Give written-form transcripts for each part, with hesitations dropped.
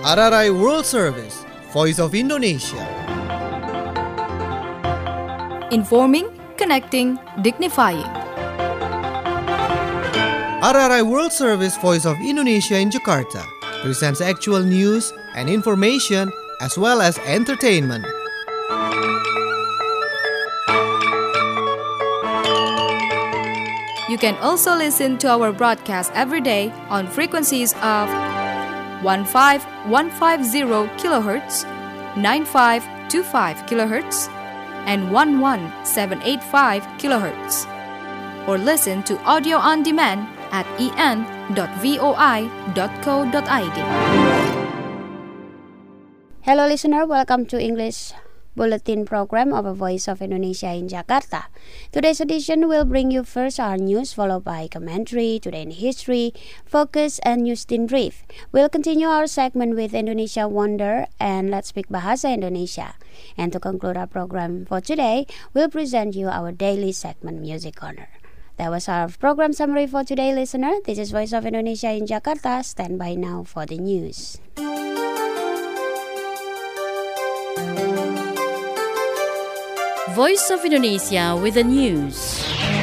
RRI World Service, Voice of Indonesia. Informing, connecting, dignifying. RRI World Service, Voice of Indonesia in Jakarta presents actual news and information as well as entertainment. You can also listen to our broadcast every day on frequencies of 15150 kHz, 9525 kHz, and 11785 kHz. Or listen to audio on demand at en.voi.co.id. Hello listener, welcome to English Bulletin program of a Voice of Indonesia in Jakarta. Today's edition will bring you first our news, followed by commentary, today in history, focus, and news in brief. We'll continue our segment with Indonesia Wonder and Let's Speak Bahasa Indonesia. And to conclude our program for today, we'll present you our daily segment Music Corner. That was our program summary for today, listener. This is Voice of Indonesia in Jakarta. Stand by now for the news. Voice of Indonesia with the news.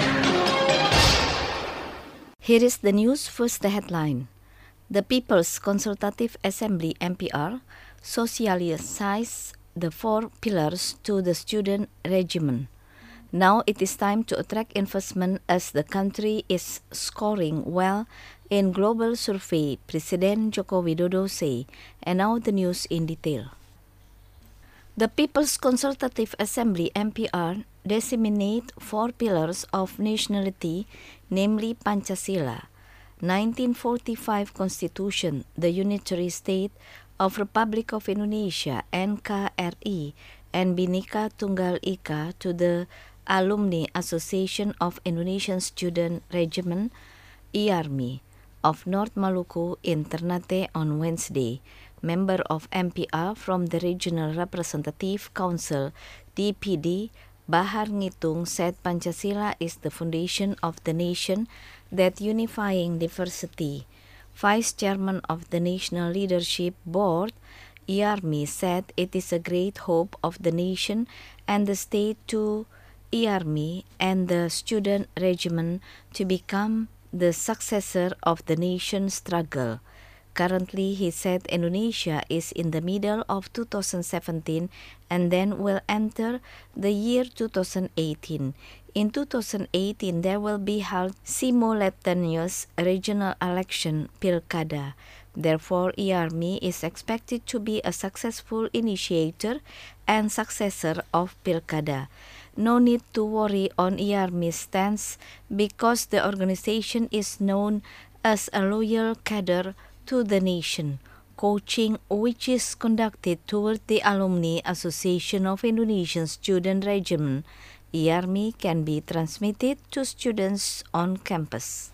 Here is the news, first the headline. The People's Consultative Assembly MPR socialized the 4 pillars to the student regimen. Now it is time to attract investment as the country is scoring well in global survey, President Joko Widodo say. And now the news in detail. The People's Consultative Assembly MPR disseminate 4 pillars of nationality, namely Pancasila, 1945 Constitution, the Unitary State of Republic of Indonesia (NKRI), and Bhinneka Tunggal Ika to the Alumni Association of Indonesian Student Regiment (IARMI) of North Maluku in Ternate on Wednesday. Member of MPR from the Regional Representative Council (DPD), Bahar Ngitung said Pancasila is the foundation of the nation that unifying diversity. Vice Chairman of the National Leadership Board, IARMI, said it is a great hope of the nation and the state to IARMI and the student regiment to become the successor of the nation's struggle. Currently, he said Indonesia is in the middle of 2017 and then will enter the year 2018. In 2018, there will be held simultaneous regional election, Pilkada. Therefore, IARMI is expected to be a successful initiator and successor of Pilkada. No need to worry on IARMI's stance because the organization is known as a loyal cadre to the nation. Coaching which is conducted toward the Alumni Association of Indonesian Student Regiment, IARMI, can be transmitted to students on campus.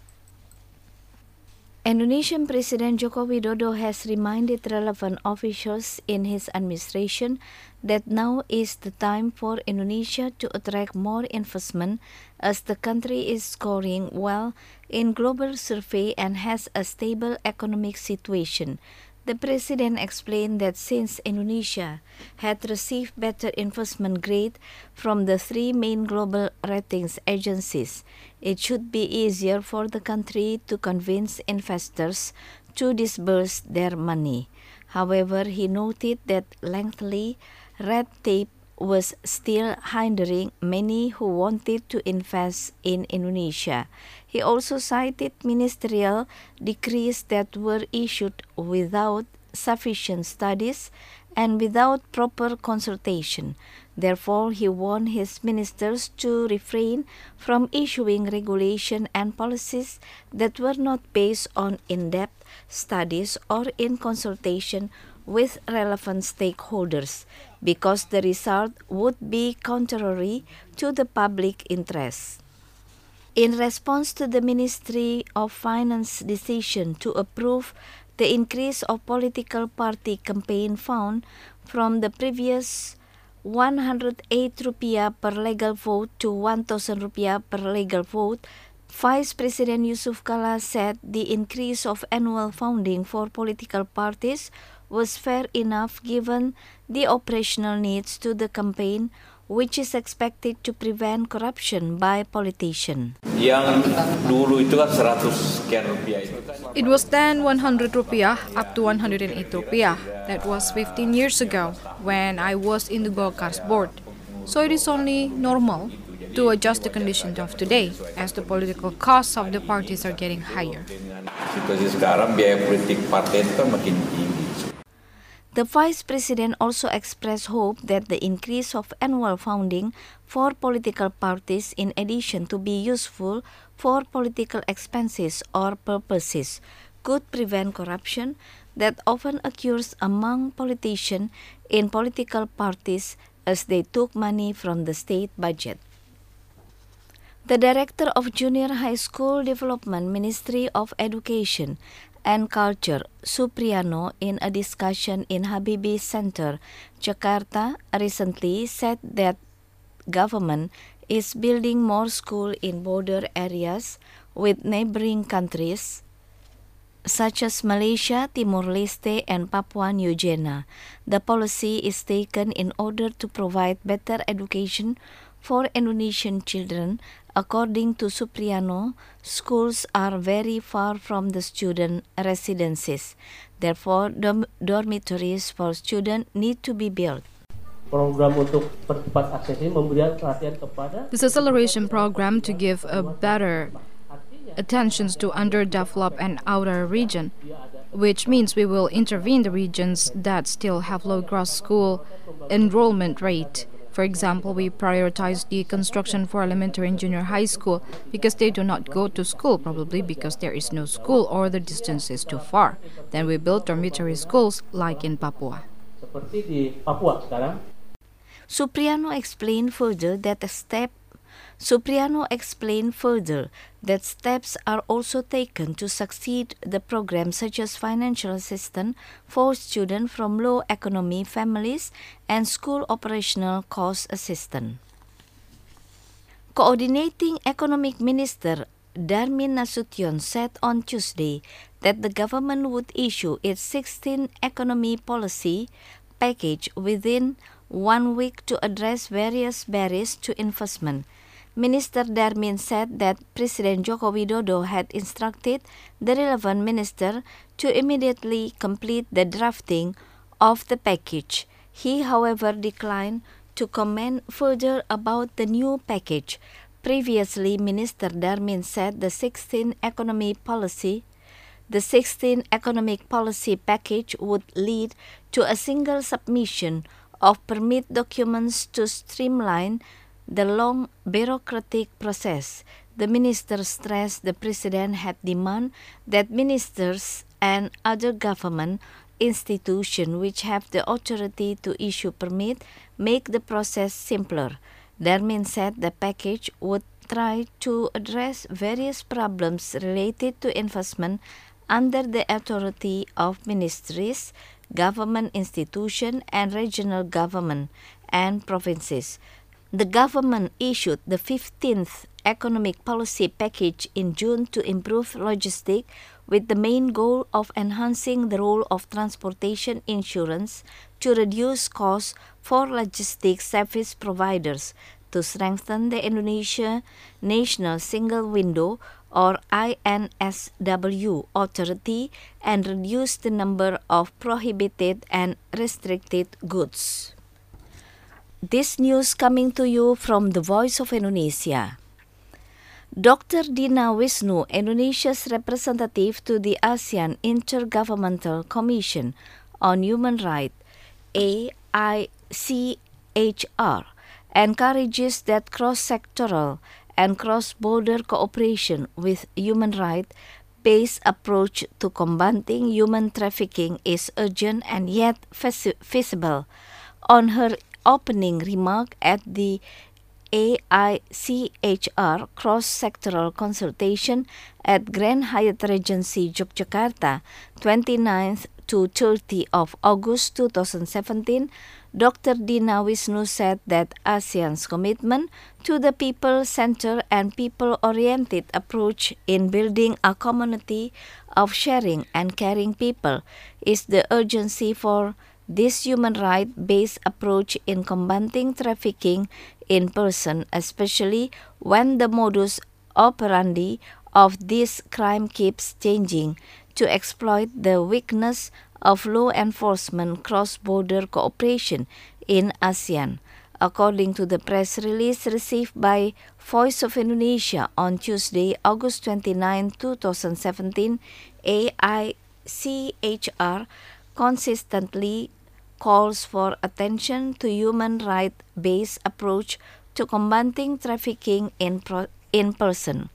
Indonesian President Joko Widodo has reminded relevant officials in his administration that now is the time for Indonesia to attract more investment as the country is scoring well in global survey and has a stable economic situation. The President explained that since Indonesia had received better investment grade from the 3 main global ratings agencies, it should be easier for the country to convince investors to disburse their money. However, he noted that lengthy red tape was still hindering many who wanted to invest in Indonesia. He also cited ministerial decrees that were issued without sufficient studies and without proper consultation. Therefore, he warned his ministers to refrain from issuing regulation and policies that were not based on in-depth studies or in consultation with relevant stakeholders, because the result would be contrary to the public interest. In response to the Ministry of Finance decision to approve the increase of political party campaign fund from the previous 108 rupiah per legal vote to 1,000 rupiah per legal vote, Vice President Yusuf Kala said the increase of annual funding for political parties was fair enough given the operational needs to the campaign, which is expected to prevent corruption by politicians. Yang dulu itu kan 100 sekian rupiah itu kan. It was then 100 rupiah up to 108 rupiah. That was 15 years ago when I was in the Golkar's board. So it is only normal to adjust the condition of today as the political costs of the parties are getting higher. Situasi sekarang biaya politik partai itu kan makin tinggi. The Vice President also expressed hope that the increase of annual funding for political parties, in addition to be useful for political expenses or purposes, could prevent corruption that often occurs among politicians in political parties as they took money from the state budget. The Director of Junior High School Development, Ministry of Education and Culture, Supriano, in a discussion in Habibie Center, Jakarta, recently said that government is building more schools in border areas with neighboring countries such as Malaysia, Timor-Leste, and Papua New Guinea. The policy is taken in order to provide better education for Indonesian children. According to Supriano, schools are very far from the student residences. Therefore, dormitories for students need to be built. Program untuk percepat akses ini memberikan perhatian kepada This acceleration program to give a better attention to underdeveloped and outer region, which means we will intervene the regions that still have low gross school enrollment rate. For example, we prioritize the construction for elementary and junior high school because they do not go to school, probably because there is no school or the distance is too far. Then we build dormitory schools like in Papua. seperti di Papua sekarang. Supriano explained further that steps are also taken to succeed the program, such as financial assistance for students from low economy families and school operational cost assistance. Coordinating Economic Minister Darmin Nasution said on Tuesday that the government would issue its 16th economy policy package within 1 week to address various barriers to investment. Minister Darmin said that President Joko Widodo had instructed the relevant minister to immediately complete the drafting of the package. He, however, declined to comment further about the new package. Previously, Minister Darmin said the 16th economic policy package would lead to a single submission of permit documents to streamline the long bureaucratic process. The minister stressed the president had demanded that ministers and other government institutions which have the authority to issue permit make the process simpler. Darmin said the package would try to address various problems related to investment under the authority of ministries, government institutions, and regional government and provinces. The government issued the 15th economic policy package in June to improve logistics, with the main goal of enhancing the role of transportation insurance to reduce costs for logistics service providers, to strengthen the Indonesia National Single Window or INSW authority, and reduce the number of prohibited and restricted goods. This news coming to you from the Voice of Indonesia. Dr. Dina Wisnu, Indonesia's representative to the ASEAN Intergovernmental Commission on Human Rights, AICHR, encourages that cross-sectoral and cross-border cooperation with human rights-based approach to combating human trafficking is urgent and yet feasible. On her opening remark at the AICHR cross-sectoral consultation at Grand Hyatt Regency Yogyakarta, 29th to 30 of August 2017, Dr. Dina Wisnu said that ASEAN's commitment to the people-centered and people-oriented approach in building a community of sharing and caring people is the urgency for this human right-based approach in combating trafficking in person, especially when the modus operandi of this crime keeps changing to exploit the weakness of law enforcement cross-border cooperation in ASEAN. According to the press release received by Voice of Indonesia on Tuesday, August 29, 2017, AICHR consistently calls for attention to human right-based approach to combating trafficking in person.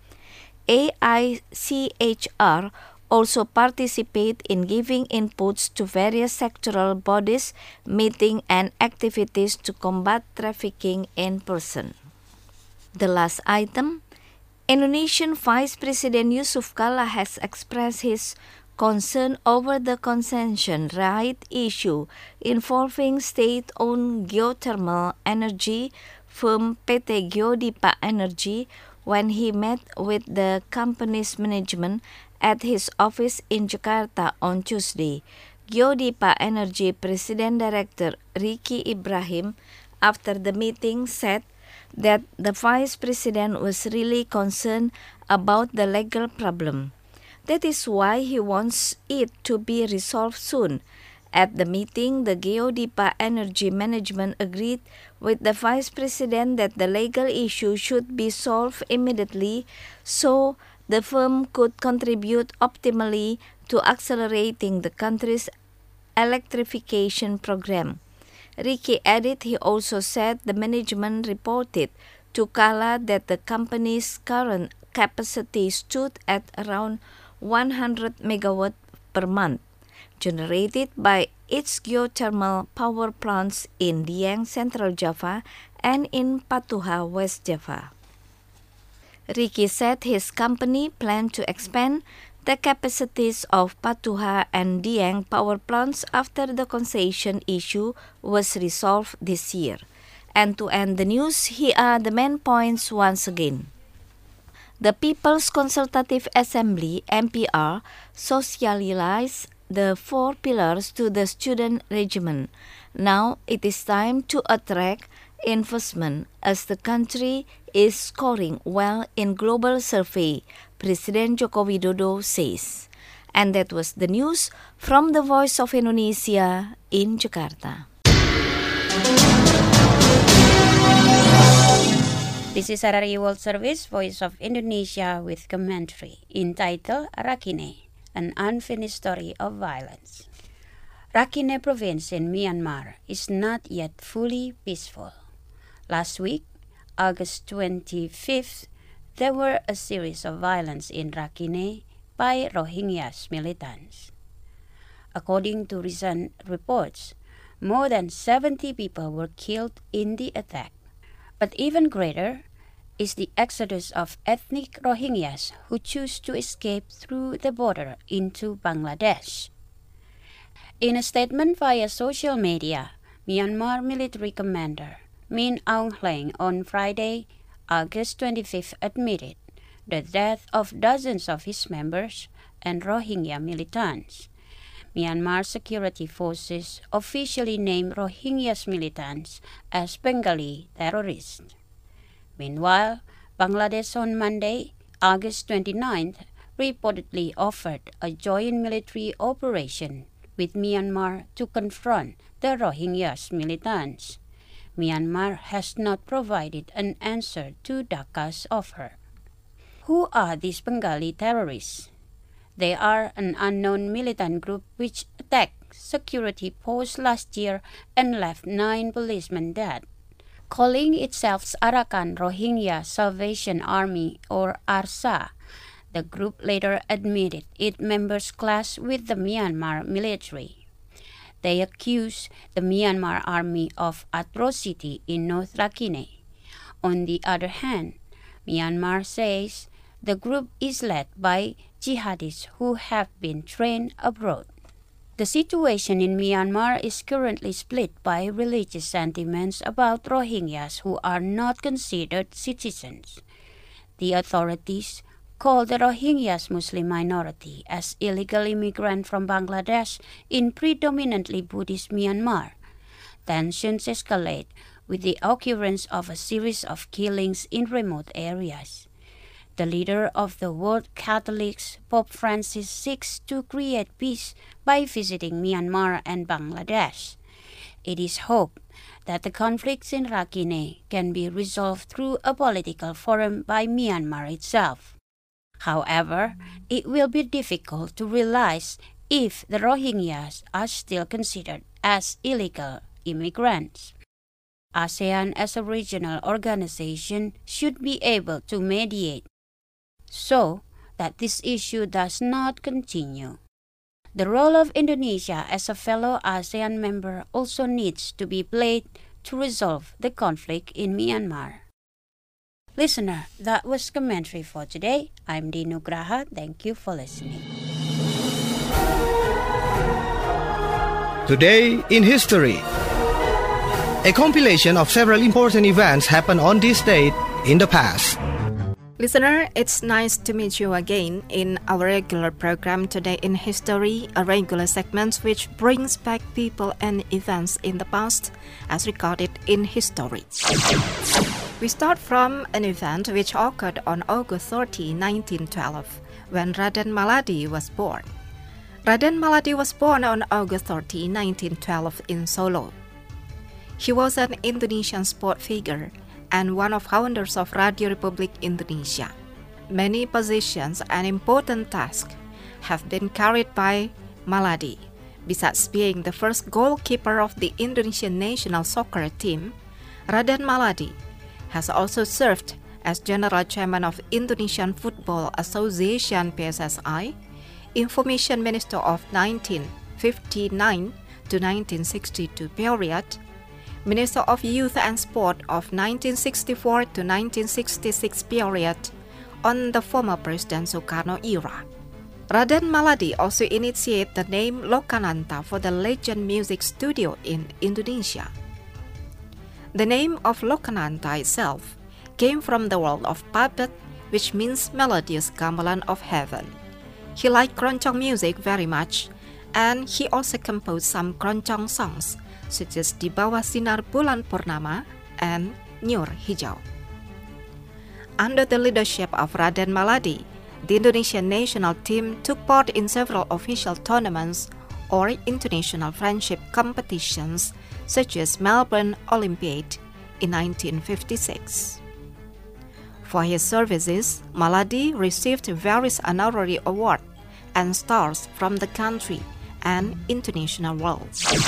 AICHR also participate in giving inputs to various sectoral bodies, meeting and activities to combat trafficking in person. The last item, Indonesian Vice President Yusuf Kala has expressed his concern over the concession right issue involving state-owned geothermal energy firm PT Geodipa Energy when he met with the company's management at his office in Jakarta on Tuesday. Geodipa Energy President Director Ricky Ibrahim, after the meeting, said that the Vice President was really concerned about the legal problem. That is why he wants it to be resolved soon. At the meeting, the Geodipa Energy Management agreed with the Vice President that the legal issue should be solved immediately so the firm could contribute optimally to accelerating the country's electrification program. Ricky added he also said the management reported to Kala that the company's current capacity stood at around 100 megawatt per month, generated by its geothermal power plants in Dieng, Central Java, and in Patuha, West Java. Ricky said his company planned to expand the capacities of Patuha and Dieng power plants after the concession issue was resolved this year. And to end the news, here are the main points once again. The People's Consultative Assembly, MPR, socialized the 4 pillars to the student regiment. Now it is time to attract investment as the country is scoring well in global survey, President Joko Widodo says. And that was the news from the Voice of Indonesia in Jakarta. This is RRI World Service, Voice of Indonesia with commentary entitled Rakhine, an unfinished story of violence. Rakhine province in Myanmar is not yet fully peaceful. Last week, August 25th, there were a series of violence in Rakhine by Rohingyas militants. According to recent reports, more than 70 people were killed in the attack. But even greater is the exodus of ethnic Rohingyas who choose to escape through the border into Bangladesh. In a statement via social media, Myanmar military commander Min Aung Hlaing on Friday, August 25th admitted the death of dozens of his members and Rohingya militants. Myanmar security forces officially named Rohingyas militants as Bengali terrorists. Meanwhile, Bangladesh on Monday, August 29th, reportedly offered a joint military operation with Myanmar to confront the Rohingyas militants. Myanmar has not provided an answer to Dhaka's offer. Who are these Bengali terrorists? They are an unknown militant group which attacked security posts last year and left 9 policemen dead. Calling itself Arakan Rohingya Salvation Army or ARSA, the group later admitted its members clashed with the Myanmar military. They accuse the Myanmar army of atrocity in North Rakhine. On the other hand, Myanmar says the group is led by jihadists who have been trained abroad. The situation in Myanmar is currently split by religious sentiments about Rohingyas who are not considered citizens. The authorities call the Rohingyas Muslim minority as illegal immigrants from Bangladesh in predominantly Buddhist Myanmar. Tensions escalate with the occurrence of a series of killings in remote areas. The leader of the World Catholics, Pope Francis, seeks to create peace by visiting Myanmar and Bangladesh. It is hoped that the conflicts in Rakhine can be resolved through a political forum by Myanmar itself. However, it will be difficult to realize if the Rohingyas are still considered as illegal immigrants. ASEAN as a regional organization should be able to mediate so that this issue does not continue. The role of Indonesia as a fellow ASEAN member also needs to be played to resolve the conflict in Myanmar. Listener, that was commentary for today. I'm Dinu Graha. Thank you for listening. Today in History. A compilation of several important events happened on this date in the past. Listener, it's nice to meet you again in our regular program Today in History, a regular segment which brings back people and events in the past as recorded in history. We start from an event which occurred on August 30, 1912, when Raden Maladi was born. Raden Maladi was born on August 30, 1912 in Solo. He was an Indonesian sport figure and one of founders of Radio Republik Indonesia. Many positions and important tasks have been carried by Maladi. Besides being the first goalkeeper of the Indonesian national soccer team, Raden Maladi has also served as General Chairman of Indonesian Football Association PSSI, Information Minister of 1959 to 1962 period, Minister of Youth and Sport of 1964 to 1966 period on the former President Sukarno era. Raden Maladi also initiated the name Lokananta for the Legend Music Studio in Indonesia. The name of Lokananta itself came from the word of puppet, which means melodious gamelan of heaven. He liked keroncong music very much, and he also composed some keroncong songs, such as Di Bawah Sinar Bulan Purnama and Nyur Hijau. Under the leadership of Raden Maladi, the Indonesian national team took part in several official tournaments or international friendship competitions, such as Melbourne Olympiad in 1956. For his services, Maladi received various honorary awards and stars from the country and international world.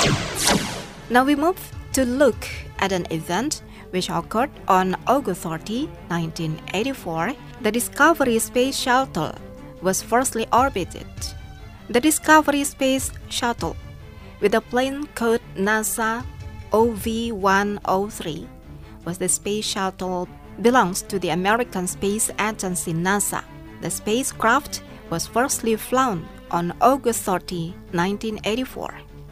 Now we move to look at an event which occurred on August 30, 1984. The Discovery Space Shuttle was firstly orbited. The Discovery Space Shuttle, with the plane code NASA OV-103, was the space shuttle belongs to the American Space Agency NASA. The spacecraft was firstly flown on August 30, 1984.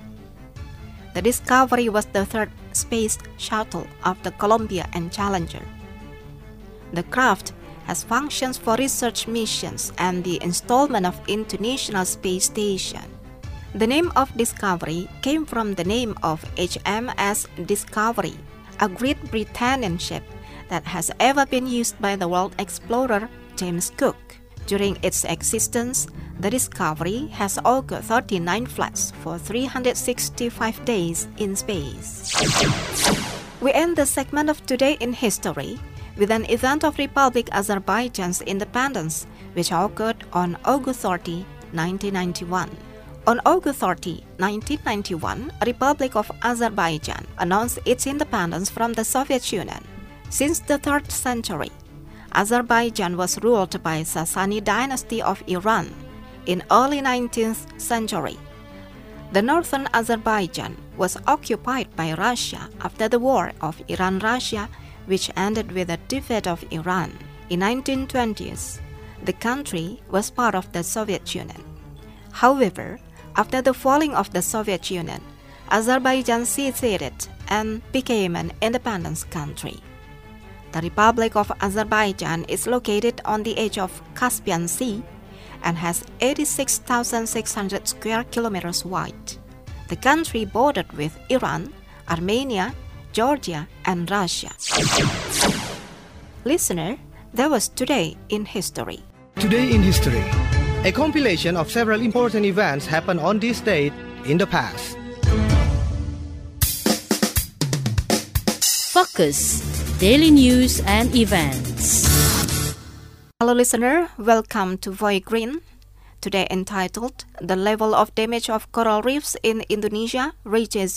The Discovery was the third space shuttle after Columbia and Challenger. The craft has functions for research missions and the installation of International Space Station. The name of Discovery came from the name of HMS Discovery, a Great Britannian ship that has ever been used by the world explorer James Cook. During its existence, the Discovery has occurred 39 flights for 365 days in space. We end the segment of Today in History with an event of Republic Azerbaijan's independence, which occurred on August 30, 1991. On August 30, 1991, Republic of Azerbaijan announced its independence from the Soviet Union. Since the 3rd century, Azerbaijan was ruled by Sasani dynasty of Iran. In early 19th century, the northern Azerbaijan was occupied by Russia after the War of Iran-Russia, which ended with the defeat of Iran. In 1920s, the country was part of the Soviet Union. However, After the falling of the Soviet Union, Azerbaijan seceded and became an independent country. The Republic of Azerbaijan is located on the edge of Caspian Sea and has 86,600 square kilometers wide. The country bordered with Iran, Armenia, Georgia, and Russia. Listener, that was Today in History. Today in History, a compilation of several important events happened on this date in the past. Focus, daily news and events. Hello listener, welcome to Voice Green. Today entitled, The Level of Damage of Coral Reefs in Indonesia Reaches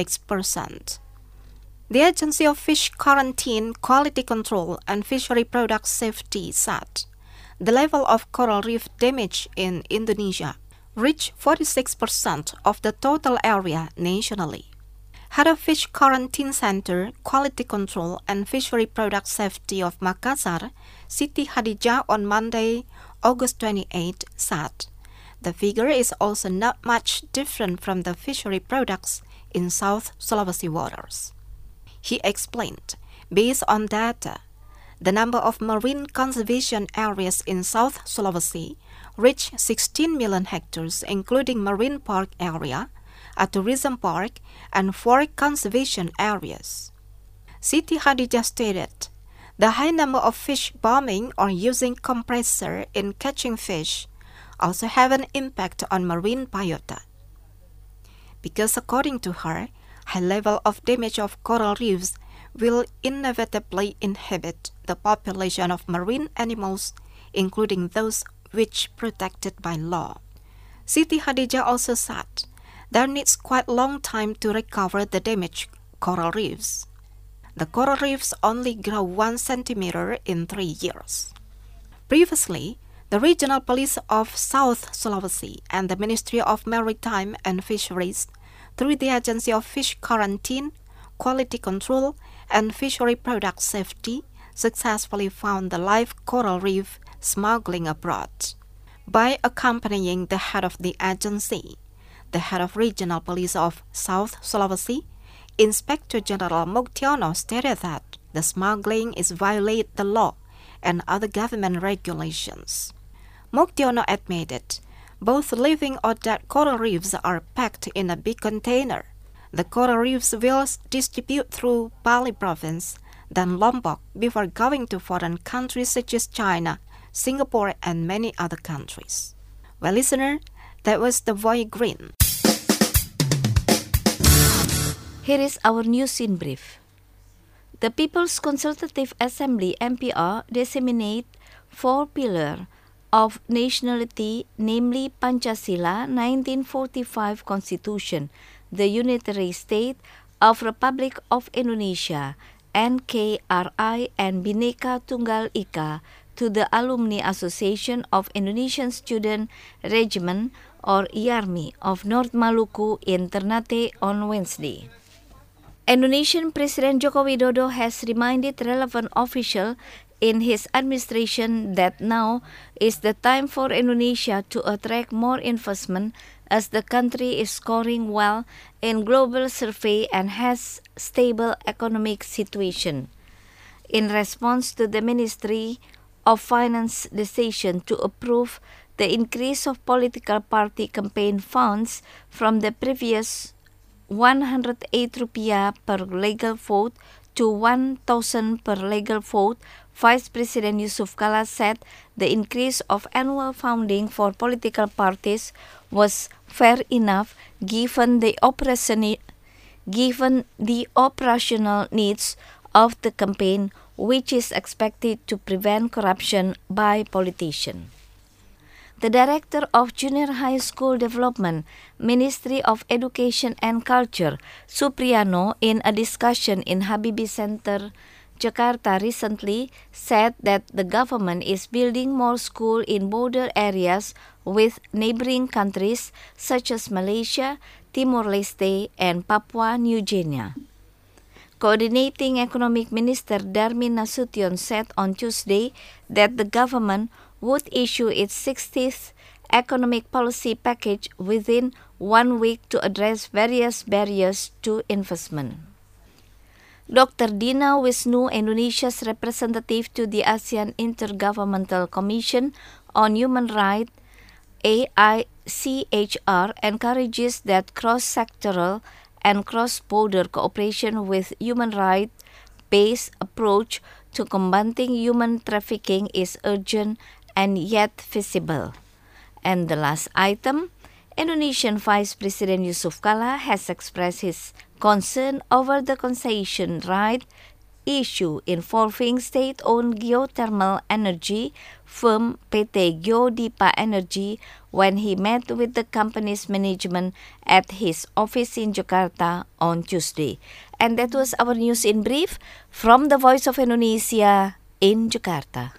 46%. The Agency of Fish Quarantine, Quality Control and Fishery Product Safety said the level of coral reef damage in Indonesia reached 46% of the total area nationally. Head of Fish Quarantine Center, Quality Control and Fishery Product Safety of Makassar, Siti Hadijah on Monday, August 28, said the figure is also not much different from the fishery products in South Sulawesi waters. He explained, based on data, the number of marine conservation areas in South Sulawesi reached 16 million hectares, including marine park area, a tourism park, and 4 conservation areas. Siti Hadijah stated, the high number of fish bombing or using compressor in catching fish also have an impact on marine biota. Because according to her, high level of damage of coral reefs will inevitably inhibit the population of marine animals, including those which protected by law. Siti Hadijah also said there needs quite a long time to recover the damaged coral reefs. The coral reefs only grow 1 centimeter in 3 years. Previously, the Regional Police of South Sulawesi and the Ministry of Maritime and Fisheries, through the Agency of Fish Quarantine, Quality Control, and Fishery Product Safety, successfully found the live coral reef smuggling abroad. By accompanying the head of the agency, the head of Regional Police of South Sulawesi, Inspector General Muktiono stated that the smuggling is violate the law and other government regulations. Muktiono admitted both living or dead coral reefs are packed in a big container. The coral reefs will distribute through Bali province, then Lombok, before going to foreign countries such as China, Singapore, and many other countries. Well, listener, that was the Voice Green. Here is our news in brief. The People's Consultative Assembly (MPR) disseminate 4 pillars of nationality, namely Pancasila, 1945 Constitution, the Unitary State of Republic of Indonesia, NKRI, and Bhinneka Tunggal Ika to the Alumni Association of Indonesian Student Regiment or IARMI of North Maluku in Ternate on Wednesday. Indonesian President Joko Widodo has reminded relevant officials in his administration that now is the time for Indonesia to attract more investment as the country is scoring well in global survey and has stable economic situation. In response to the Ministry of Finance decision to approve the increase of political party campaign funds from the previous 108 rupiah per legal vote to 1,000 per legal vote, Vice President Yusuf Kala said the increase of annual funding for political parties was fair enough given the operational needs of the campaign, which is expected to prevent corruption by politicians. The Director of Junior High School Development, Ministry of Education and Culture, Supriyano, in a discussion in Habibie Center, Jakarta recently, said that the government is building more schools in border areas with neighboring countries such as Malaysia, Timor-Leste, and Papua New Guinea. Coordinating Economic Minister Darmin Nasution said on Tuesday that the government would issue its 60th economic policy package within 1 week to address various barriers to investment. Dr. Dina Wisnu, Indonesia's representative to the ASEAN Intergovernmental Commission on Human Rights, AICHR, encourages that cross-sectoral and cross-border cooperation with human rights-based approach to combating human trafficking is urgent and yet feasible. And the last item, Indonesian Vice President Yusuf Kala has expressed his concern over the concession right issue involving state-owned geothermal energy firm PT Geodipa Energy when he met with the company's management at his office in Jakarta on Tuesday. And that was our news in brief from the Voice of Indonesia in Jakarta.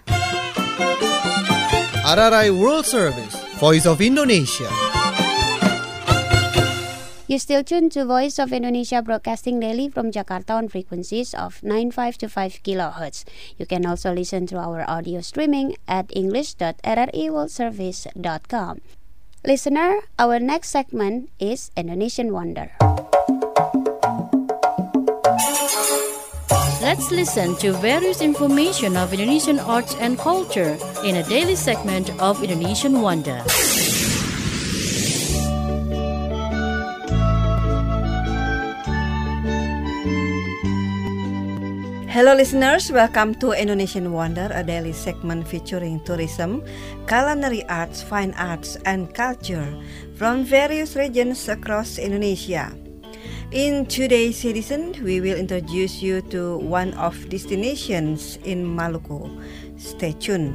RRI World Service, Voice of Indonesia. You still tuned to Voice of Indonesia broadcasting daily from Jakarta on frequencies of 9525 kHz. You can also listen to our audio streaming at english.rriworldservice.com. Listener, our next segment is Indonesian Wonder. Let's listen to various information of Indonesian arts and culture in a daily segment of Indonesian Wonder. Hello listeners, welcome to Indonesian Wonder, a daily segment featuring tourism, culinary arts, fine arts, and culture from various regions across Indonesia. In today's edition, we will introduce you to one of destinations in Maluku. Stay tuned.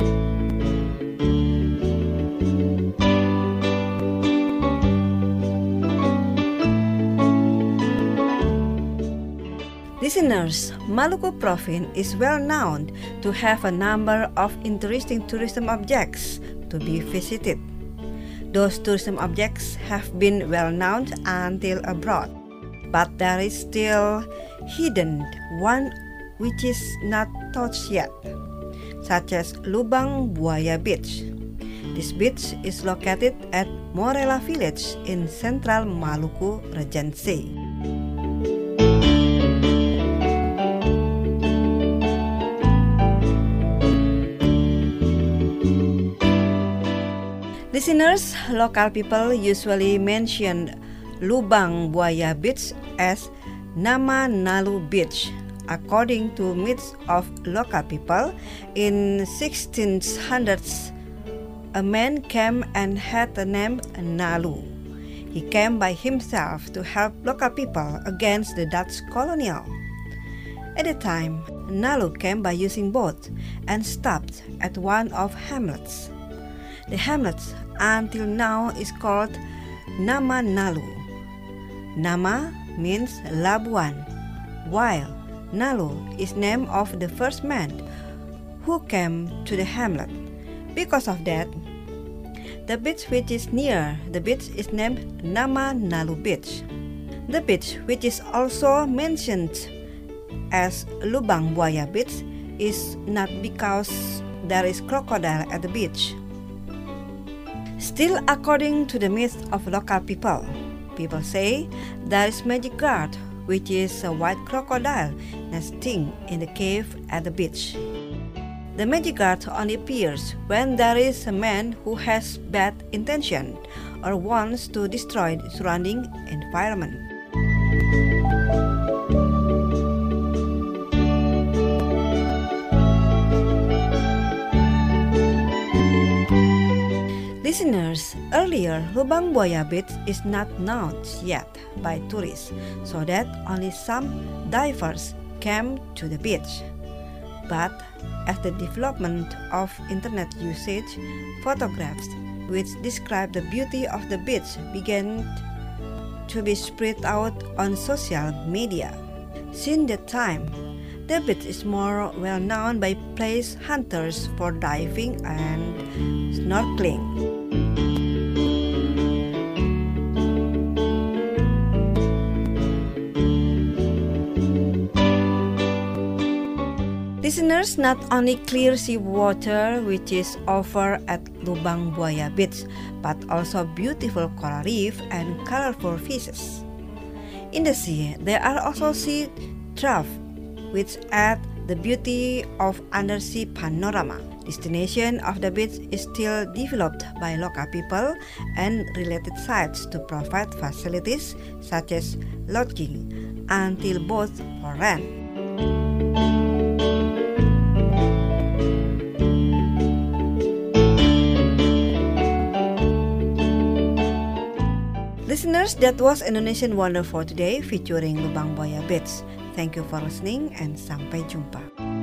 Listeners, Maluku Province is well known to have a number of interesting tourism objects to be visited. Those tourism objects have been well known until abroad, but there is still hidden one which is not touched yet, such as Lubang Buaya Beach. This beach is located at Morella village in central Maluku Regency. Listeners, local people usually mention Lubang Buaya Beach as Nama Nalu Beach. According to myths of local people, in 1600s, a man came and had the name Nalu. He came by himself to help local people against the Dutch colonial. At the time, Nalu came by using boat and stopped at one of hamlets. The hamlet until now is called Nama Nalu. Nama means Labuan, while Nalu is name of the first man who came to the hamlet. Because of that, the beach which is near the beach is named Nama Nalu Beach. The beach which is also mentioned as Lubang Buaya Beach is not because there is crocodile at the beach. Still, according to the myth of local people, people say there is magic guard, which is a white crocodile nesting in the cave at the beach. The magic guard only appears when there is a man who has bad intention or wants to destroy the surrounding environment. Listeners, earlier Lubang Buaya Beach is not known yet by tourists, so that only some divers came to the beach. But as the development of internet usage, photographs which describe the beauty of the beach began to be spread out on social media. Since that time, the beach is more well known by place hunters for diving and snorkeling. Listeners, not only clear sea water which is offered at Lubang Buaya Beach, but also beautiful coral reef and colorful fishes. In the sea, there are also sea trough, which add the beauty of undersea panorama. Destination of the beach is still developed by local people and related sites to provide facilities such as lodging until both for rent. Listeners, that was Indonesian Wonder for today featuring Lubang Buaya Beach. Thank you for listening and sampai jumpa.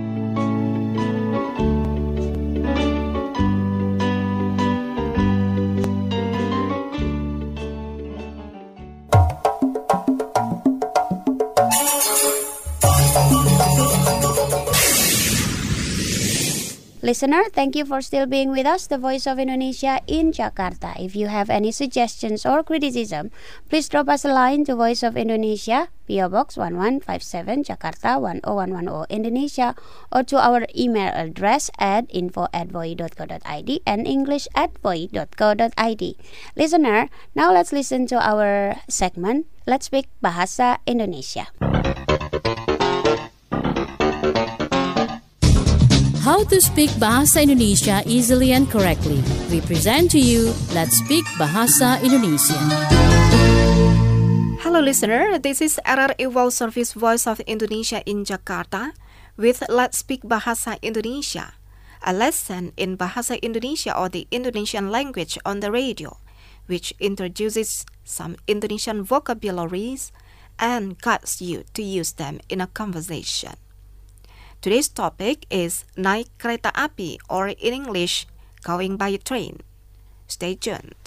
Listener, thank you for still being with us, the Voice of Indonesia in Jakarta. If you have any suggestions or criticism, please drop us a line to Voice of Indonesia, PO Box 1157, Jakarta 10110, Indonesia, or to our email address at info@voi.co.id and english@voi.co.id. Listener, now let's listen to our segment, Let's Speak Bahasa Indonesia. How to speak Bahasa Indonesia easily and correctly. We present to you Let's Speak Bahasa Indonesia. Hello listener, this is RRI World Service Voice of Indonesia in Jakarta with Let's Speak Bahasa Indonesia, a lesson in Bahasa Indonesia or the Indonesian language on the radio, which introduces some Indonesian vocabularies and guides you to use them in a conversation. Today's topic is naik kereta api, or in English, going by train. Stay tuned.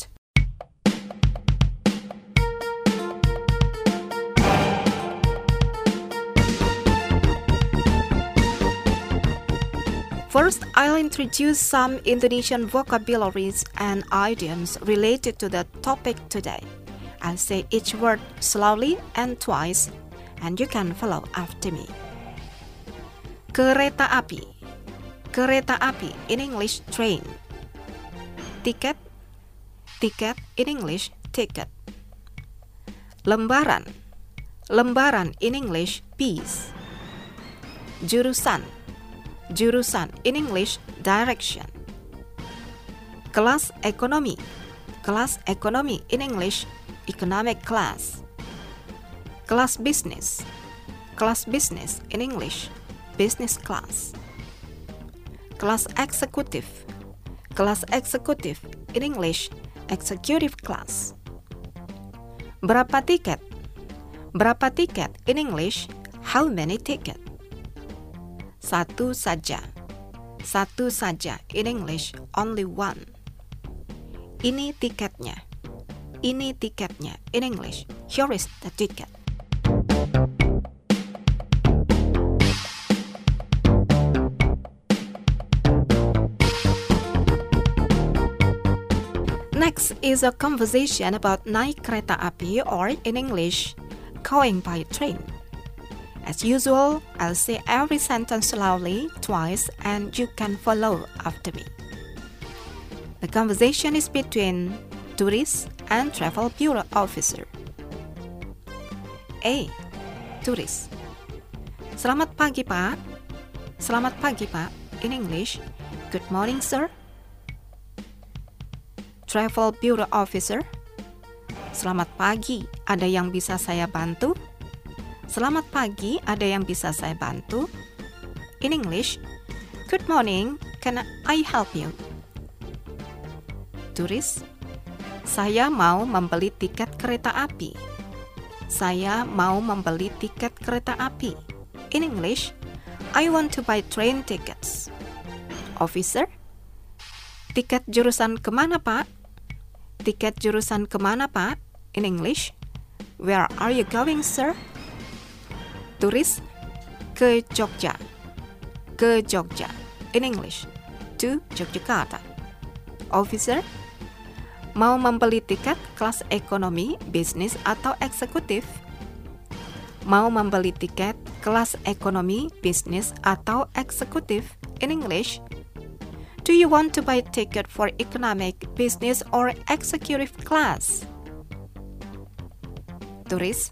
First, I'll introduce some Indonesian vocabularies and idioms related to the topic today. I'll say each word slowly and twice, and you can follow after me. Kereta api. Kereta api, in English, train. Tiket. Tiket, in English, ticket. Lembaran. Lembaran, in English, piece. Jurusan. Jurusan, in English, direction. Kelas ekonomi. Kelas ekonomi, in English, economic class. Kelas bisnis. Kelas bisnis, in English, business class. Kelas eksekutif. Kelas eksekutif, in English, executive class. Berapa tiket? Berapa tiket, in English, how many ticket? Satu saja. Satu saja, in English, only one. Ini tiketnya. Ini tiketnya, in English, here is the ticket. Next is a conversation about naik kereta api, or in English, going by train. As usual, I'll say every sentence slowly, twice, and you can follow after me. The conversation is between tourist and travel bureau officer. A. Tourist. Selamat pagi, Pak. Selamat pagi, Pak. In English, good morning, sir. Travel Bureau Officer. Selamat pagi, ada yang bisa saya bantu? Selamat pagi, ada yang bisa saya bantu? In English, good morning, can I help you? Turis, saya mau membeli tiket kereta api. Saya mau membeli tiket kereta api. In English, I want to buy train tickets. Officer, tiket jurusan kemana, Pak? Tiket jurusan kemana, Pak? In English, where are you going, sir? Turis, ke Jogja. Ke Jogja. In English, to Yogyakarta. Officer, mau membeli tiket kelas ekonomi, bisnis, atau eksekutif? Mau membeli tiket kelas ekonomi, bisnis, atau eksekutif? In English, do you want to buy a ticket for economic, business, or executive class? Turis,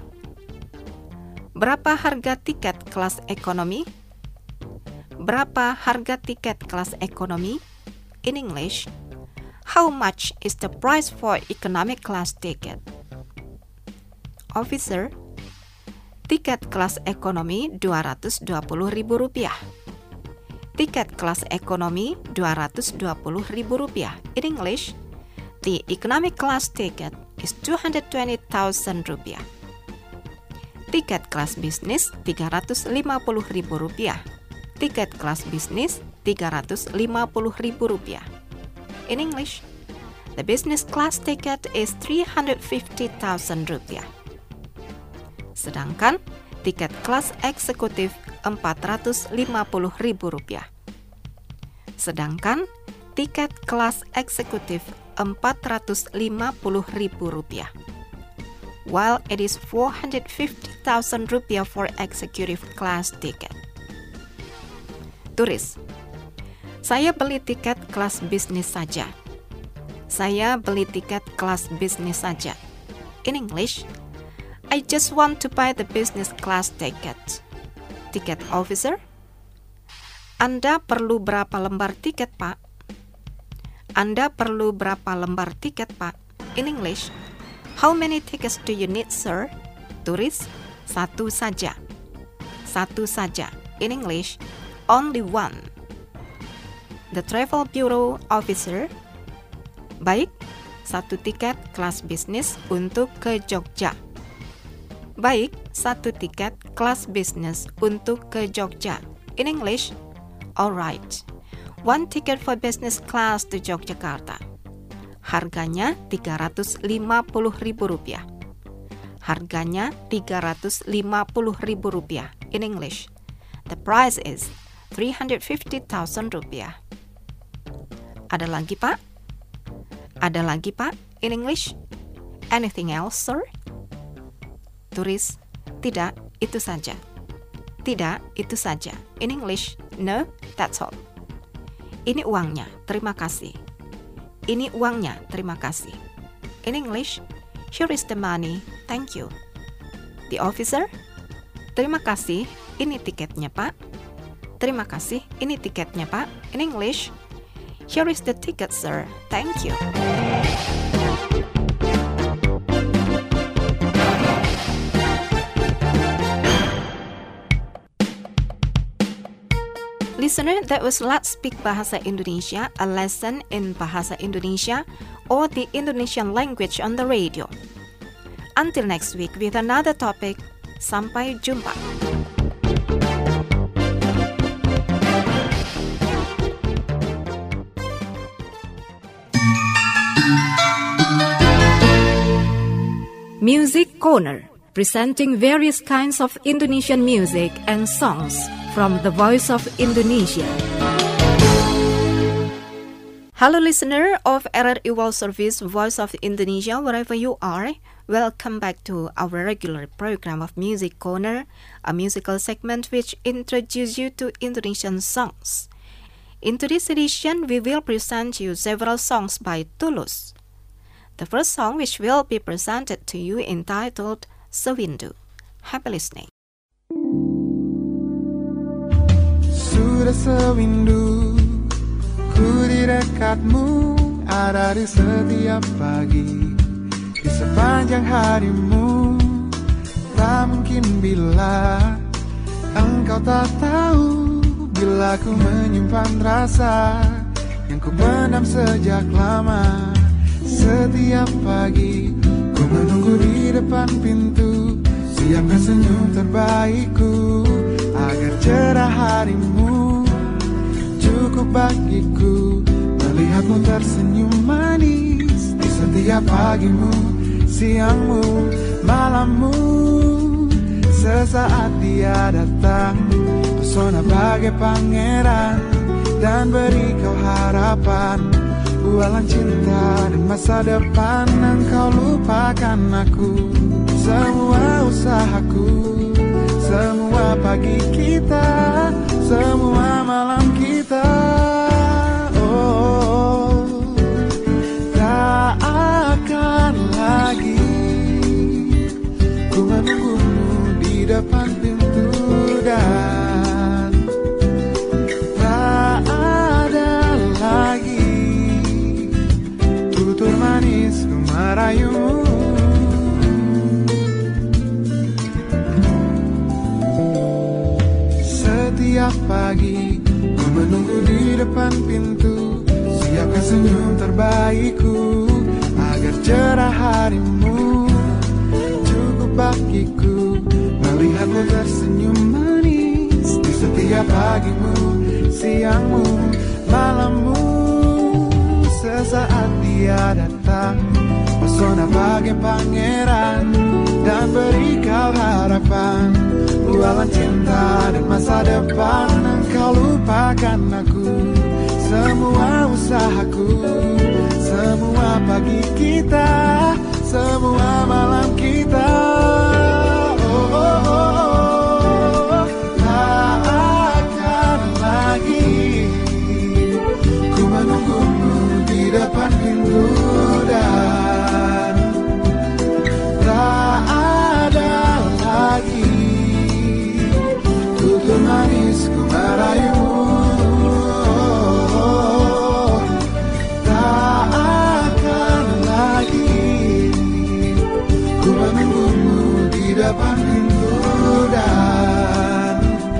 berapa harga tiket kelas ekonomi? Berapa harga tiket kelas ekonomi? In English, how much is the price for economic class ticket? Officer, tiket kelas ekonomi Rp220.000. Tiket kelas ekonomi Rp220.000. In English, the economic class ticket is Rp220,000. Tiket kelas bisnis Rp350.000. Tiket kelas bisnis Rp350.000. In English, the business class ticket is Rp350,000. Sedangkan tiket kelas eksekutif Rp450.000. Sedangkan tiket kelas eksekutif Rp450.000. While it is Rp450,000 for executive class ticket. Turis, saya beli tiket kelas bisnis saja. Saya beli tiket kelas bisnis saja. In English, I just want to buy the business class ticket. Ticket officer, Anda perlu berapa lembar tiket, Pak? Anda perlu berapa lembar tiket, Pak? In English, how many tickets do you need, sir? Turis, satu saja. Satu saja. In English, only one. The travel bureau officer, baik, satu tiket kelas bisnis untuk ke Jogja. Baik, satu tiket kelas bisnis untuk ke Jogja. In English, alright. One ticket for business class to Yogyakarta. Harganya Rp350.000. Harganya Rp350.000. In English, the price is Rp350,000. Ada lagi, Pak? Ada lagi, Pak? In English, anything else, sir? Turis, tidak, itu saja. Tidak, itu saja. In English, no, that's all. Ini uangnya, terima kasih. Ini uangnya, terima kasih. In English, here is the money, thank you. The officer, terima kasih, ini tiketnya, Pak. Terima kasih, ini tiketnya, Pak. In English, here is the ticket, sir, thank you. Listener, that was Let's Speak Bahasa Indonesia, a lesson in Bahasa Indonesia or the Indonesian language on the radio. Until next week with another topic, sampai jumpa. Music Corner, presenting various kinds of Indonesian music and songs from the Voice of Indonesia. Hello listener of RRI World Service Voice of Indonesia, wherever you are, welcome back to our regular program of Music Corner, a musical segment which introduces you to Indonesian songs. In today's edition, we will present you several songs by Tulus. The first song which will be presented to you entitled Sewindu. Happy listening. Sudah sewindu ku di dekatmu, ada di setiap pagi, di sepanjang harimu. Tak mungkin bila engkau tak tahu, bila ku menyimpan rasa yang ku pendam sejak lama. Setiap pagi ku menunggu di depan pintu, siapkan senyum terbaikku agar cerah harimu. Cukup bagiku melihatmu tersenyum manis di setiap pagimu, siangmu, malammu. Sesaat dia datang, pesona bagai pangeran, dan beri kau harapan, bualan cinta dan masa depan. Engkau lupakan aku, semua usahaku, semua pagi kita, semua malam kita. Oh, tak akan lagi ku menunggumu di depan pintu, dan tak ada lagi tutur manis ku merayumu. Setiap pagi ku menunggu di depan pintu, siapkan senyum terbaikku agar cerah harimu. Cukup bagiku melihatmu tersenyum manis di setiap pagimu, siangmu, malammu. Sesaat dia datang, pesona bagai pangeran, dan beri kau harapan, bualan cinta dan masa depan. Engkau lupakan aku, semua usahaku, semua pagi kita, semua malam kita. Oh, oh, oh, tak akan lagi ku menunggumu di depan pintu, dan tak ada lagi tutur manis ku merayumu. Tak akan lagi ku menunggumu di depan pintu, dan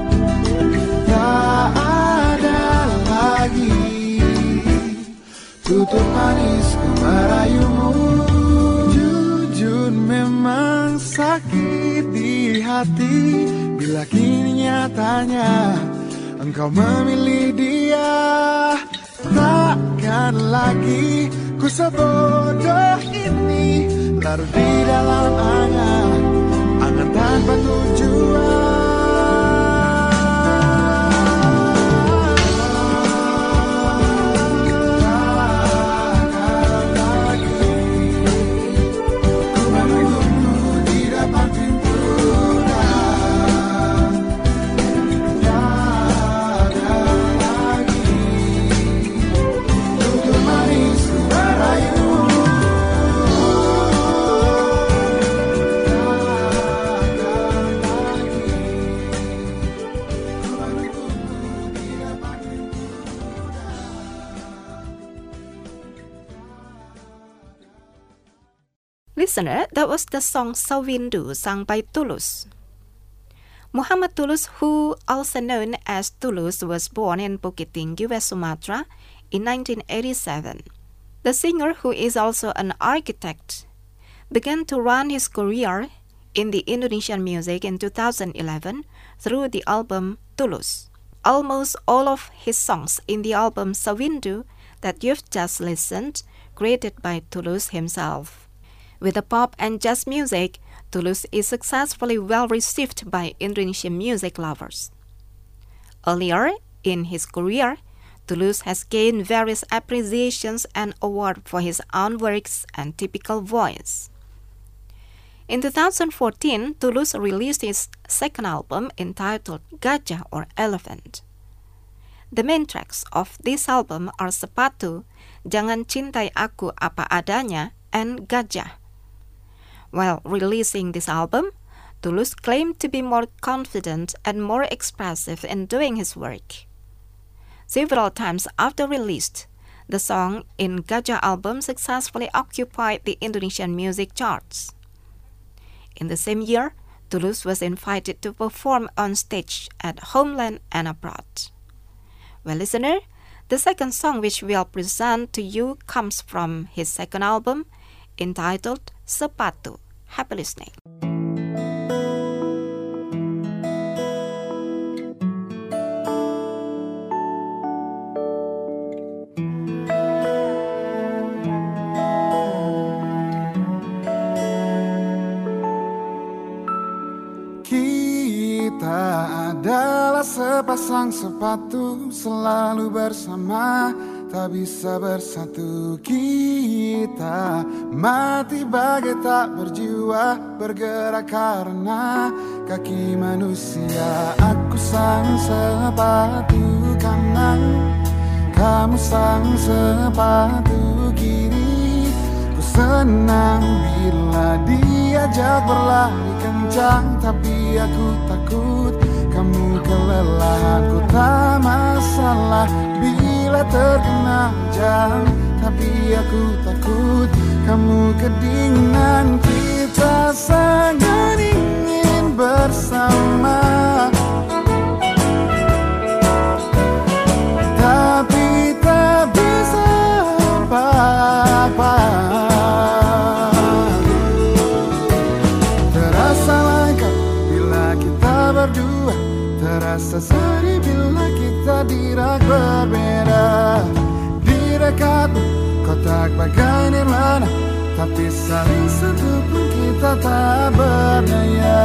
tak ada lagi tutur manis ku merayumu. Jujur memang sakit di hati bila kini nyatanya engkau memilih dia. Takkan lagi ku sebodoh ini larut di dalam angan tanpa tujuan. Listener, that was the song Sawindu sung by Tulus. Muhammad Tulus, who also known as Tulus, was born in Bukit Tinggi, West Sumatra in 1987. The singer, who is also an architect, began to run his career in the Indonesian music in 2011 through the album Tulus. Almost all of his songs in the album Sawindu that you've just listened, created by Tulus himself. With the pop and jazz music, Tulus is successfully well received by Indonesian music lovers. Earlier in his career, Tulus has gained various appreciations and awards for his own works and typical voice. In 2014, Tulus released his second album entitled Gajah or Elephant. The main tracks of this album are Sepatu, Jangan Cintai Aku Apa Adanya, and Gajah. While releasing this album, Tulus claimed to be more confident and more expressive in doing his work. Several times after release, the song in Gajah album successfully occupied the Indonesian music charts. In the same year, Tulus was invited to perform on stage at homeland and abroad. Well, listener, the second song which we'll present to you comes from his second album, entitled Sepatu. Happy listening. Kita adalah sepasang sepatu selalu bersama, tak bisa bersatu kita. Mati bagai tak berjiwa, bergerak karena kaki manusia. Aku sang sepatu kanan, kamu sang sepatu kiri. Ku senang bila diajak berlari kencang, tapi aku takut kamu kelelahan. Ku tak masalah bila terkena hujan, tapi aku takut kamu kedinginan. Kita sangat ingin bersama, tapi tak bisa apa-apa. Terasa langka bila kita berdua, terasa sedih bila kita dirak berbeda. Di dekatmu kotak bagai nirwana, tapi saling sentuh pun kita tak berdaya.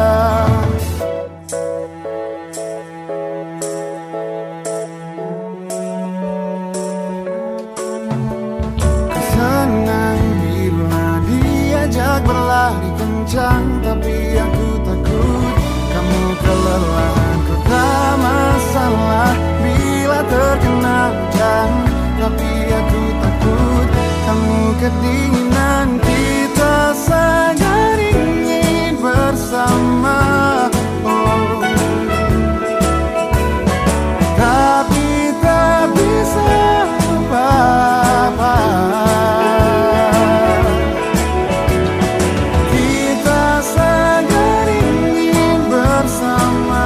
Kesenang bila diajak berlari kencang, tapi aku takut kamu kelelahan. Ku tak masalah bila terkena hujan, tapi aku takut kamu kedinginan. Kita sangat ingin bersama, oh, tapi tak bisa apa-apa. Kita sangat ingin bersama,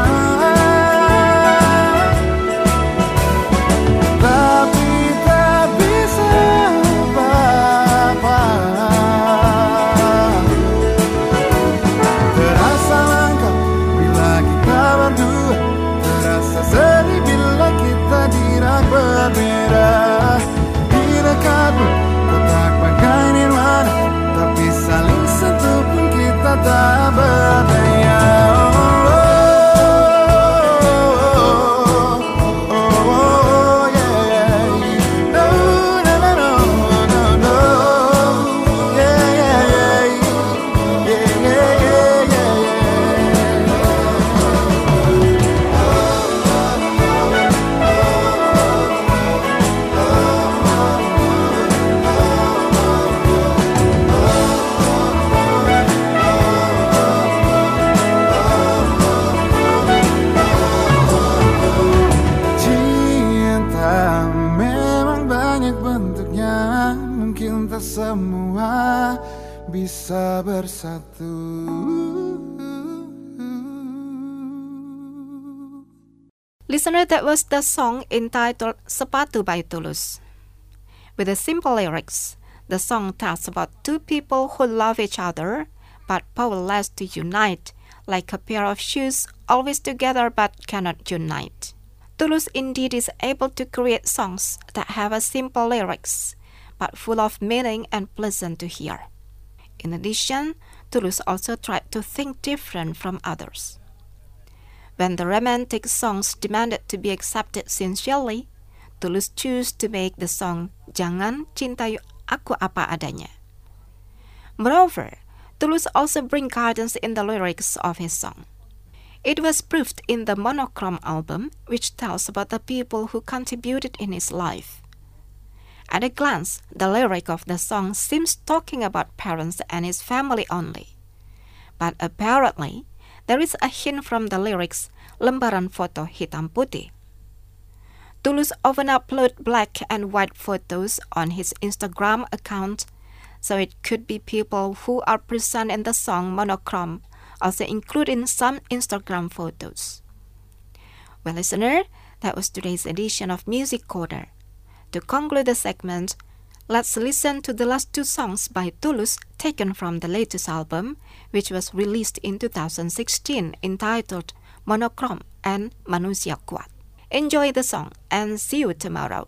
tapi tak bisa apa-apa. Terasa langka bila kita berdua, terasa sedih bila kita dirak berbeda. Di dekatmu kotak bagai nirwana, tapi saling sentuh pun kita tak berdaya. Semua bisa bersatu. Listener, that was the song entitled Sepatu by Tulus. With the simple lyrics, the song tells about two people who love each other but powerless to unite, like a pair of shoes always together but cannot unite. Tulus indeed is able to create songs that have a simple lyrics but full of meaning and pleasant to hear. In addition, Tulus also tried to think different from others. When the romantic songs demanded to be accepted sincerely, Tulus chose to make the song Jangan Cintai Aku Apa Adanya. Moreover, Tulus also brings guidance in the lyrics of his song. It was proved in the Monochrome album, which tells about the people who contributed in his life. At a glance, the lyric of the song seems talking about parents and his family only. But apparently, there is a hint from the lyrics lembaran foto hitam putih. Tulus often upload black and white photos on his Instagram account, so it could be people who are present in the song Monochrome also include in some Instagram photos. Well, listener, that was today's edition of Music Corner. To conclude the segment, let's listen to the last two songs by Tulus taken from the latest album, which was released in 2016, entitled Monochrome and Manusia Kuat. Enjoy the song and see you tomorrow.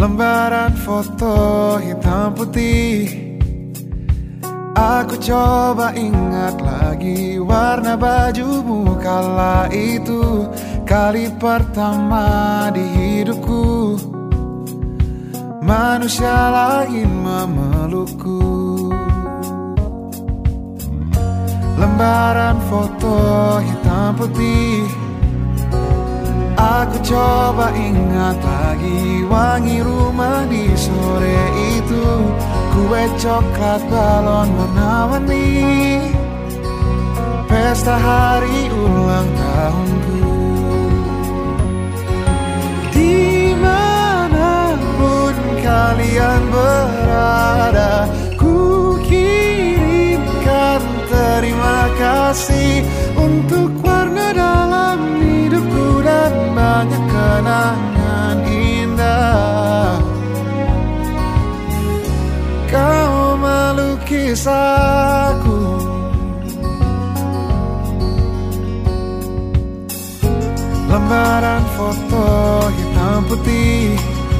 lembaran foto hitam putih. Aku coba ingat lagi warna bajumu kala itu, kali pertama di hidupku manusia lain memelukku. Lembaran foto hitam putih. Aku coba ingat lagi wangi rumah di sore itu, kue coklat balon warna-warni, pesta hari ulang tahunku. Dimanapun kalian berada, ku kirimkan terima kasih untuk warna dalam hidupku dan banyak kenangan indah. Kau melukis aku, lembaran foto hitam putih.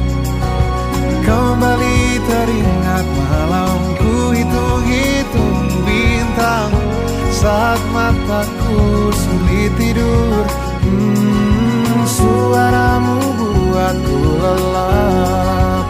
Kembali teringat malamku hitung-hitung bintang saat mataku sulit tidur. Suaramu buatku lelap.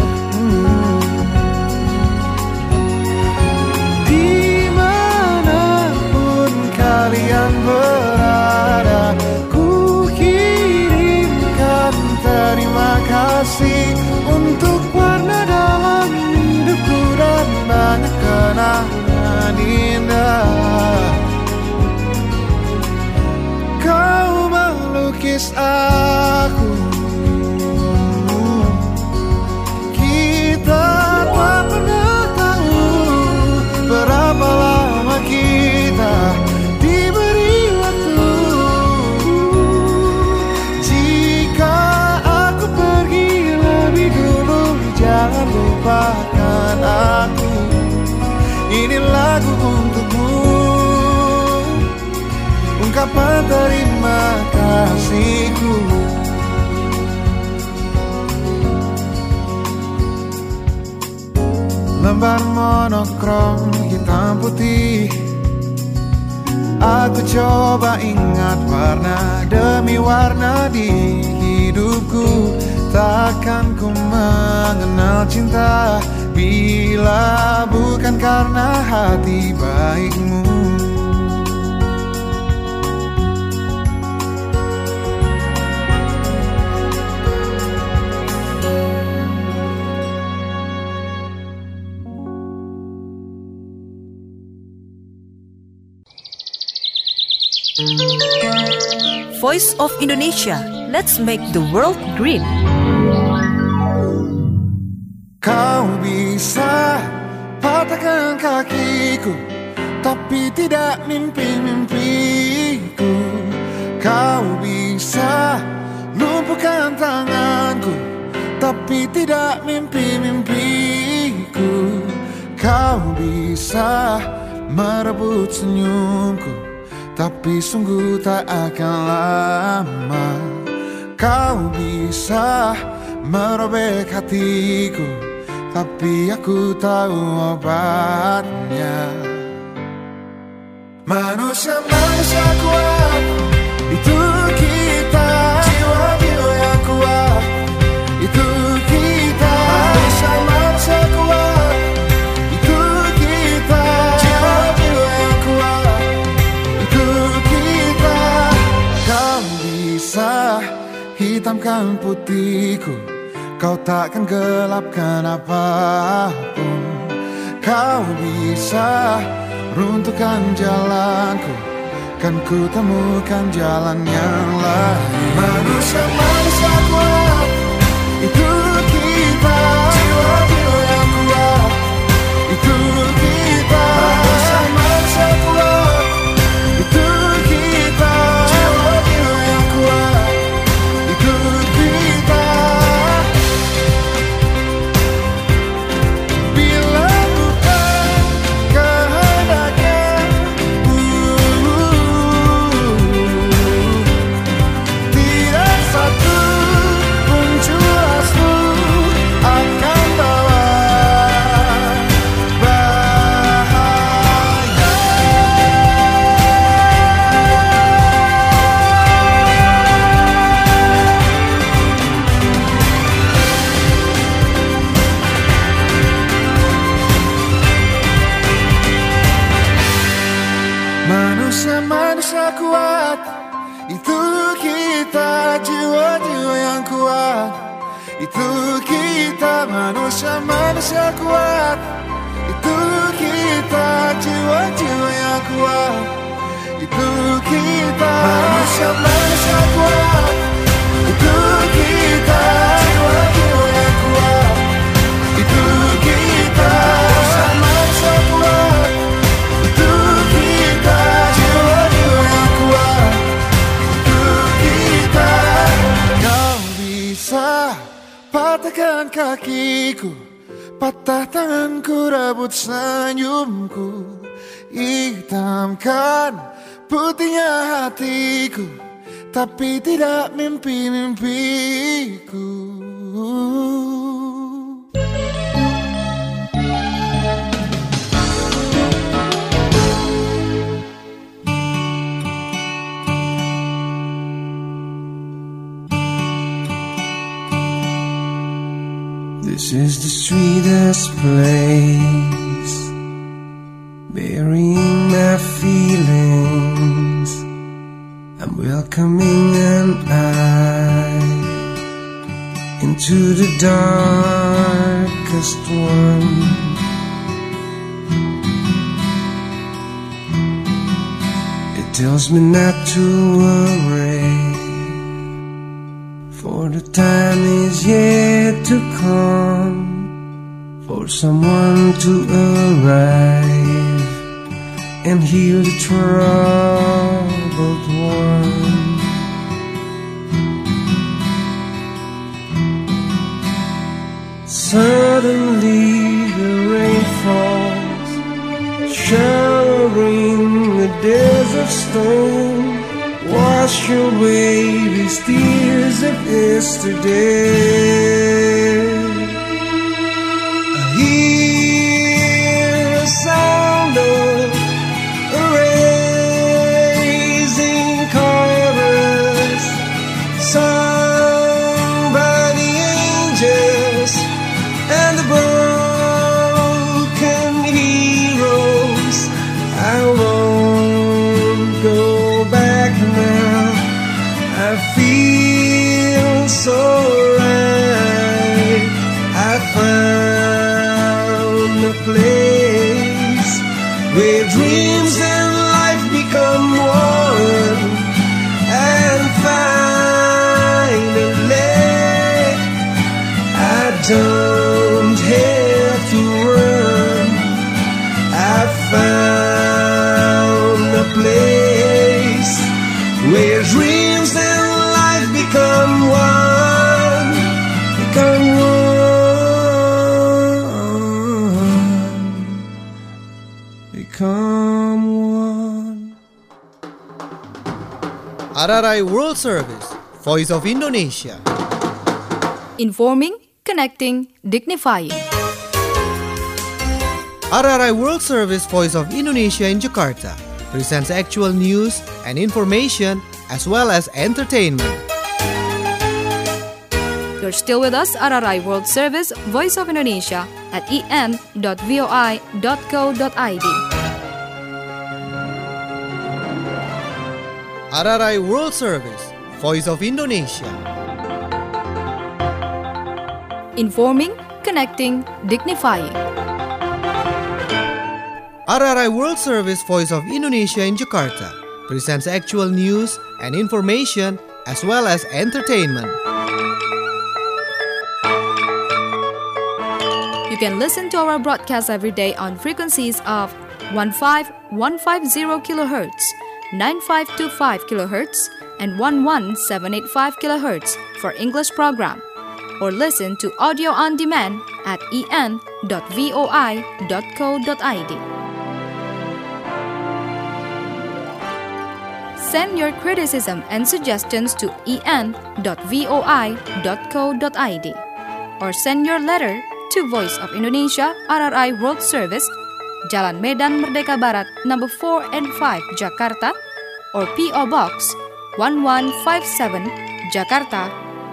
Dimanapun kalian berada, ku kirimkan terima kasih untuk warna dalam hidupku dan banyak kenangan indah. Kau melukis aku, kita tak pernah tahu berapa lama kita diberi waktu. Jika aku pergi lebih dulu, jangan lupakan aku. Ini lagu untukmu, ungkapan terima kasihku. Lembar monokrom hitam putih. Aku coba ingat warna demi warna di hidupku. Takkan ku mengenal cinta bila bukan karena hati baikmu. Voice of Indonesia. Let's make the world green. Kau bisa patahkan kakiku, tapi tidak mimpi-mimpiku. Kau bisa lumpuhkan tanganku, tapi tidak mimpi-mimpiku. Kau bisa merebut senyumku, tapi sungguh tak akan lama. Kau bisa merobek hatiku, tapi aku tahu obatnya. Manusia-manusia kuat, itu kita. Jiwa-jiwa yang kuat, itu kita. Manusia-manusia kuat, itu kita. Jiwa-jiwa yang kuat, itu kita. Kau bisa hitamkan putihku, kau takkan gelapkan apapun. Kau bisa runtuhkan jalanku, kan ku temukan jalan yang lain. Manusia-manusia kuat, itu kita. Jiwa-jiwa yang kuat, itu kita. Manusia-manusia kuat, itu kita. Jiwa-jiwa yang kuat, itu kita. Bila bukan kehendaknya, tidak satu pun jelas. Itu kita jiwa-jiwa yang kuat. Itu kita manusia-manusia kuat. Itu kita jiwa-jiwa yang kuat. Itu kita manusia-manusia kuat. Itu kita jiwa-jiwa yang kuat. Itu kita manusia-manusia kuat. Itu kita jiwa-jiwa yang kuat. Itu kita. Kau bisa patahkan kakiku, patah tanganku, rebut senyumku, hitamkan putihnya hatiku, tapi tidak mimpi-mimpiku. This is the sweetest place, burying my feelings. I'm welcoming an eye into the darkest one. It tells me not to worry, for the time is yet to come, for someone to arrive and heal the troubled one. Suddenly the rain falls, showering the desert stone. Wash away these tears of yesterday. I hear a sound of a raising chorus, sung by the angels and the broken heroes. I won't go back now. I feel so right. I found a place where dreams and life become one, and finally I don't have to run. I found a place where dreams and life become one, become one, become one. RRI World Service, Voice of Indonesia. Informing, connecting, dignifying. RRI World Service, Voice of Indonesia in Jakarta presents actual news and information as well as entertainment. You're still with us, RRI World Service, Voice of Indonesia at en.voi.co.id. RRI World Service, Voice of Indonesia. Informing, connecting, dignifying. RRI World Service, Voice of Indonesia in Jakarta presents actual news and information as well as entertainment. You can listen to our broadcast every day on frequencies of 15150 kHz, 9525 kHz, and 11785 kHz for English program, or listen to audio on demand at en.voi.co.id. Send your criticism and suggestions to en.voi.co.id or send your letter to Voice of Indonesia, RRI World Service, Jalan Medan Merdeka Barat, number 4 and 5, Jakarta, or P.O. Box 1157, Jakarta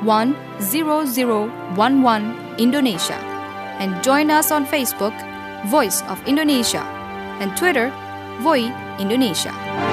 10011, Indonesia. And join us on Facebook, Voice of Indonesia, and Twitter, Voi Indonesia.